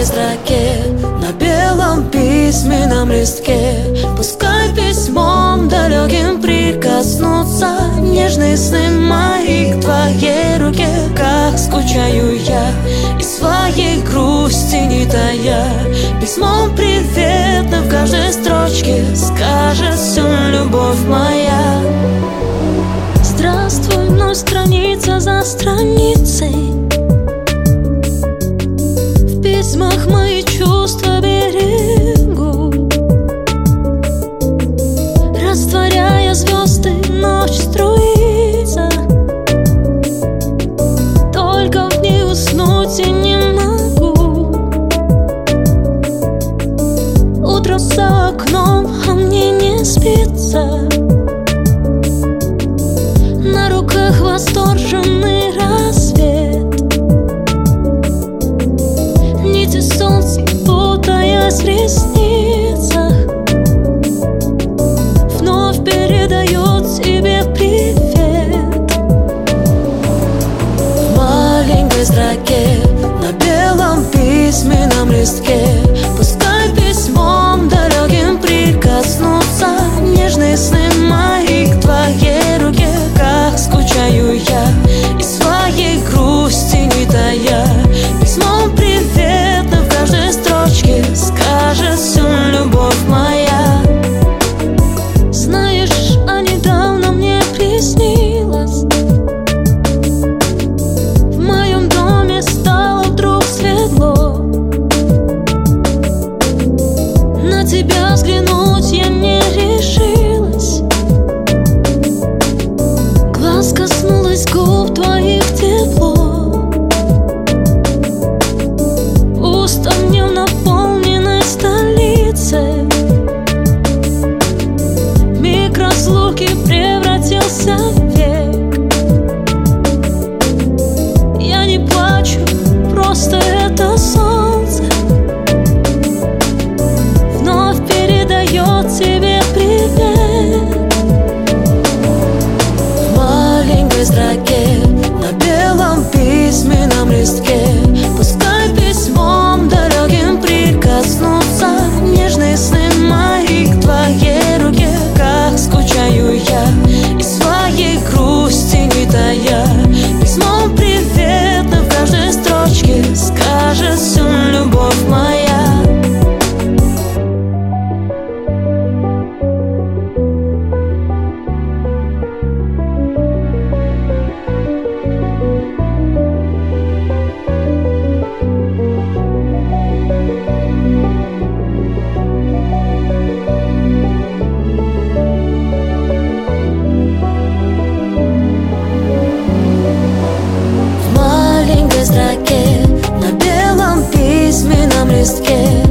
маленькой строке на белом письменном листке. Пускай письмом далеким прикоснутся нежные сны мои к твоей руке. Как скучаю я и своей грусти не тая, письмом приветным в каждой строчке скажет всю любовь моя. Здравствуй, вновь страница за страницей. В письмах мои чувства берегу, растворяя звезды, ночь струится. Только в ней уснуть и не могу. Утро за окном, а мне не спится. На руках восторженный рассвет, нити солнца путаясь в ресницах, вновь передает тебе привет. В маленькой строке на белом письменном листке пускай письмом далеким прикоснутся нежные сны мои к твоей руке. Как скучаю я и своей грусти не тая, письмом приветным в каждой строчке скажет всю любовь моя. Знаешь, а недавно мне приснилось, в моем доме стало вдруг светло. На тебя взглянуть я не решилась. Глаз коснулась губ твоих тепло. Пусто мне в наполненной столице. Миг разлуки превратился в век. Я не плачу, просто это солнце вновь передает тебе привет. В маленькой строке на белом письменном листке пускай письмом далеким прикоснутся нежные сны мои к твоей руке. Как скучаю я и своей грусти не тая, письмом приветным в каждой строчке скажет всю любовь моя. В маленькой строке на белом письменном листке